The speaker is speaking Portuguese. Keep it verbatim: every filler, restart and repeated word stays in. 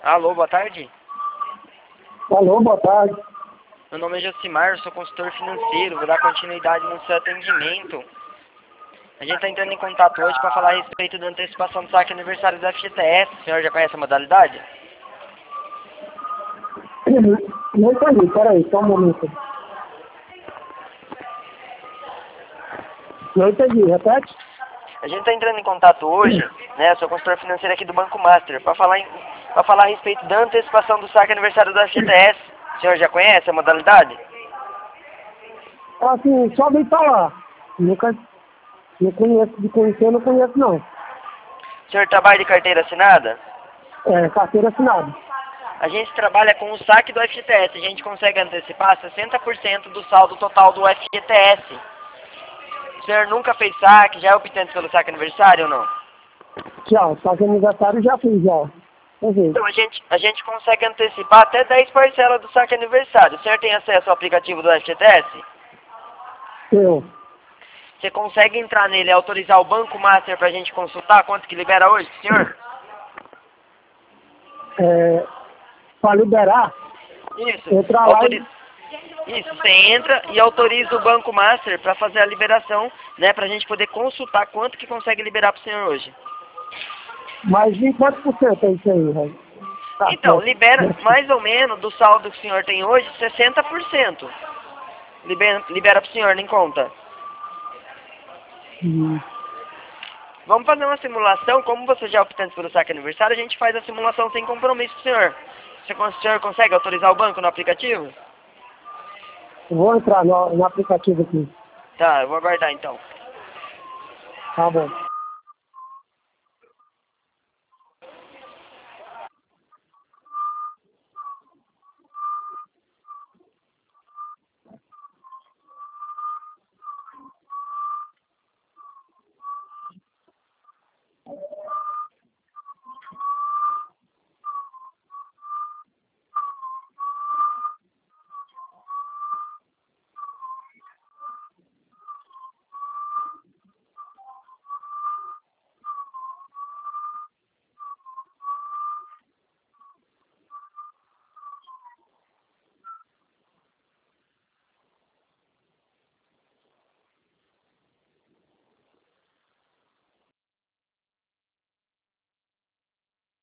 Alô, boa tarde. Alô, boa tarde. Meu nome é Josimar, eu sou consultor financeiro, vou dar continuidade no seu atendimento. A gente está entrando em contato hoje para falar a respeito da antecipação do saque aniversário da F G T S. O senhor já conhece a modalidade? Não entendi, peraí, só um momento. Não entendi, repete? A gente está entrando em contato hoje, né, eu sou consultor financeiro aqui do Banco Master, para falar, em, para falar a respeito da antecipação do saque aniversário da F G T S. O senhor já conhece a modalidade? Assim, só vim falar. Nunca, não conheço, de conhecer, não conheço não. O senhor trabalha de carteira assinada? É, carteira assinada. A gente trabalha com o saque do F G T S, a gente consegue antecipar sessenta por cento do saldo total do F G T S. O senhor nunca fez saque, já é optante pelo saque aniversário ou não? Já, saque aniversário já fiz, já. Uhum. Então a gente, a gente consegue antecipar até dez parcelas do saque aniversário. O senhor tem acesso ao aplicativo do F G T S? Eu. Você consegue entrar nele e autorizar o Banco Master para a gente consultar quanto que libera hoje, senhor? É, para liberar, Isso. entrar lá Autoriza... Isso, você entra e autoriza o Banco Master para fazer a liberação, né, para a gente poder consultar quanto que consegue liberar para o senhor hoje. e mais de quantos por cento é isso aí, velho? Tá Então, certo. libera mais ou menos do saldo que o senhor tem hoje, sessenta por cento. Libera, libera para o senhor, nem conta. Hum. Vamos fazer uma simulação, como você já é optante pelo saque aniversário, a gente faz a simulação sem compromisso pro senhor. Você, o senhor consegue autorizar o banco no aplicativo? Vou entrar no, no aplicativo aqui. Tá, eu vou aguardar então. Tá bom.